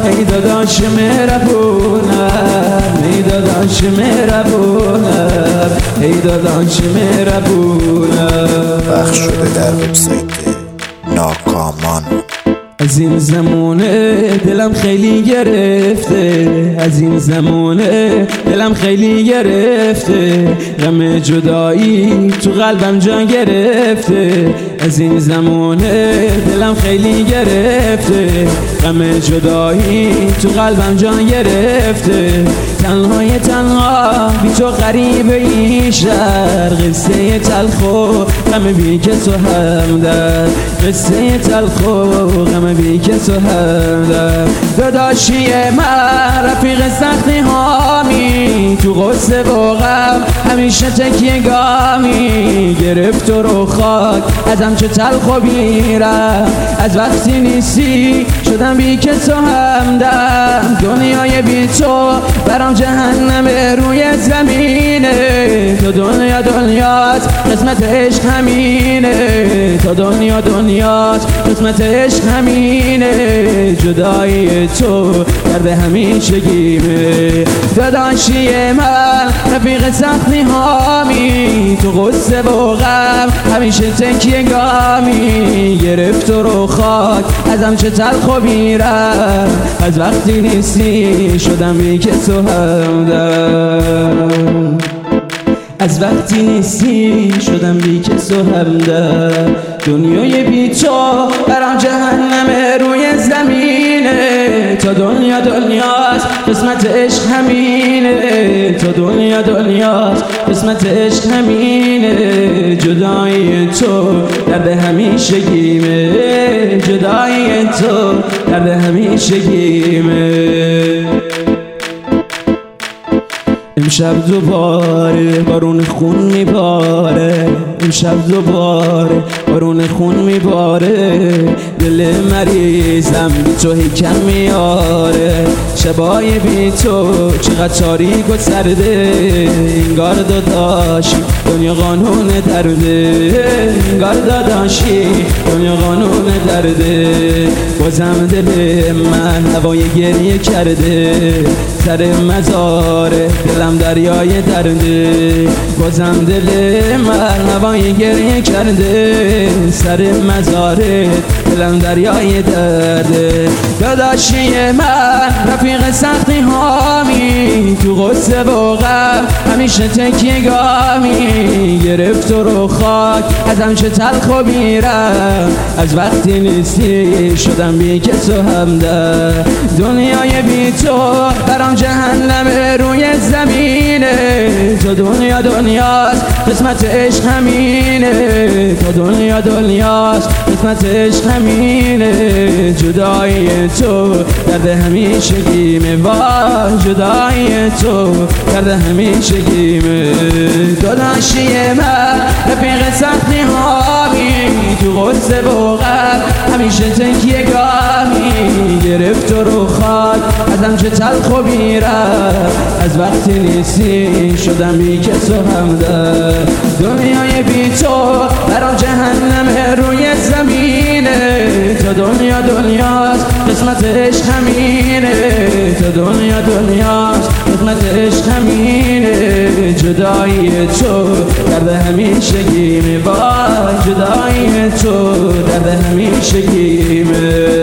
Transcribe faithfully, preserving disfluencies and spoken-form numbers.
ای داداش مهربونم، ای داداش مهربونم، ای داداش مهربونم. پخش شده در وبسایت ناکامان. از این زمونه دلم خیلی گرفته، از این زمونه دلم خیلی گرفته، غم جدایی تو قلبم جا گرفته. از این زمونه دلم خیلی گرفته، غم جدایی تو قلبم جا گرفته. تنهای تنها بی تو غریب این شهر، قصه تلخ و غم بی که تو همدرد، قصه تلخ و غم بی که تو همدرد. داداشی من رفیق سختی هامی، تو غصه و غم همیشه تکیه گامی. گرفت رو خاک ازم چه تلخ و بیرم، از وقتی نیستی شدم بی که تو همدم. دنیای بی تو برام جهنم روی زمینه، تو دنیا دنیاست قسمت عشق همینه، تو دنیا دنیاست قسمت عشق همینه. جدایی تو درد همیشگیمه. داداشی من رفیق سختی هامی، تو غصه و غم همیشه تکیه گامی. گرفت رو خاک ازم چه تلخ و بیرم، از وقتی نیستی شدم بی که تو همدم، از وقتی نیستی شدم بی که تو همدم. دنیای بی تو برام جهنم روی زمینه، تا دنیا دنیاست قسمت عشق همینه، تا دنیا دنیاست قسمت عشق همینه. جدایی تو درد همیشگیمه، جدایی تو درد همیشگیمه. امشب دوباره بارون خون میباره، امشب دوباره بارون خون میباره. دل مریضم بی تو هیکم میاره، شبای بی تو چقدر تاریک و سرده. انگار داداشی دنیا قانون درده، انگار داداشی دنیا قانون درده. بازم دل من هوای گریه کرده، سر مزاره دلم دریای درده. بازم دل من هوای گریه کرده، سر مزاره دلم دریای درده. داداشی من رفیق سختی هامی، تو غصه و غم همیشه تکیه گامی. گرفت رو خاک ازم چه تلخ و بیرم، از وقتی نیستی شدم بی که تو همدم. دنیای بی تو برام جهنم روی زمینه، تو دنیا دنیاست قسمت عشق همینه، تو دنیا دنیاست قسمت عشق همینه. جدایی تو درد همیشگیمه، وای جدایی تو درد همیشگیمه. داداشی من رفیق سختی هامی، تو غصه و غم همیشه تکیه گامی. گرفت رو خاک ازم چه تلخ و بیرم، از وقتی نیستی شدم بی که تو همدم. دنیای بی تو برام جهنم روی زمینه، تو دنیا دنیاست قسمت عشق همینه، تو دنیا دنیاست قسمت عشق همینه. جدایی تو درد همیشگیمه، وای جدایی تو درد همیشگیمه.